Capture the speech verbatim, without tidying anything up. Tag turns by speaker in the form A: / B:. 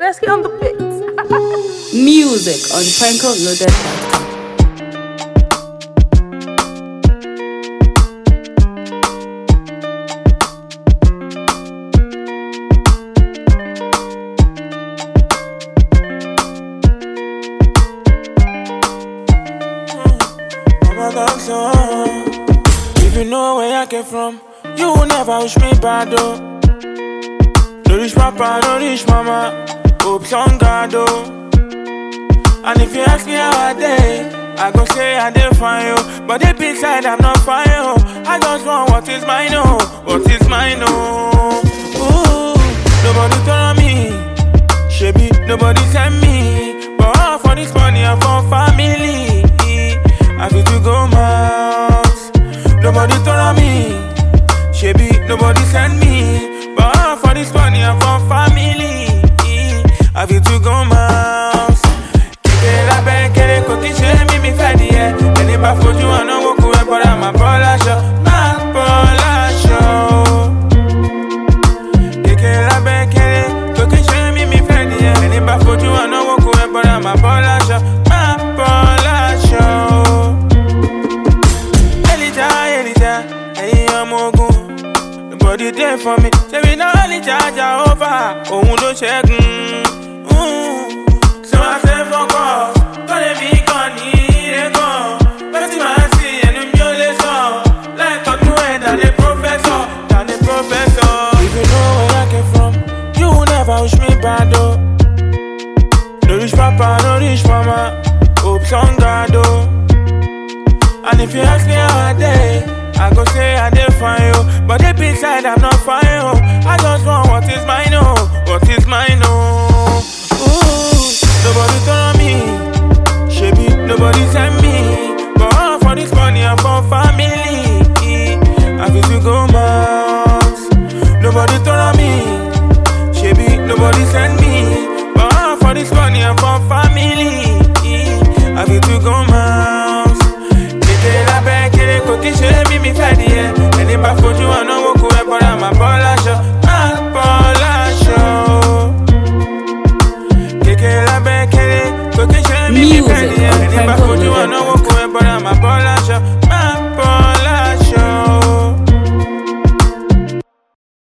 A: let's get on the beat.
B: Music on Franco Loaded.
C: If you know where I came from, you will never wish me bad, oh. No reach papa, no reach mama, hope on God, oh. And if you ask me how I did, I go say I did fine, oh. But deep inside I'm not fine, oh. I just want what is mine, oh. What is mine, oh. Ooh, nobody told me, shebi, nobody send me. But all for this money and for family, I feel to go miles. Nobody told me, shebi, nobody send me. But all for this money and for family, I feel to go miles. Keke la ben kere koti she mi mi fedi eh. Eni ba foju ana wo ku e bora ma bola show, ma bola show. Keke la ben kere koti she mi mi fedi eh. Eni ba foju ana wo ku e bora ma bola show, ma bola show. Nobody there for me. Say we not only charge over. Oh, no checking. So I say fuck off. Gonna be gone, here go. But you might see and you mule so. Like a two head and a professor, and a professor. If you know where I came from, you will never wish me bad, oh. No rich papa, no rich mama, hope on God, oh. And if you ask me how I did, I go say I did fine, oh. But deep inside I'm not fine, oh. I just want what is mine, oh. What is mine, oh. Ooh, nobody told me, shebi, nobody send me.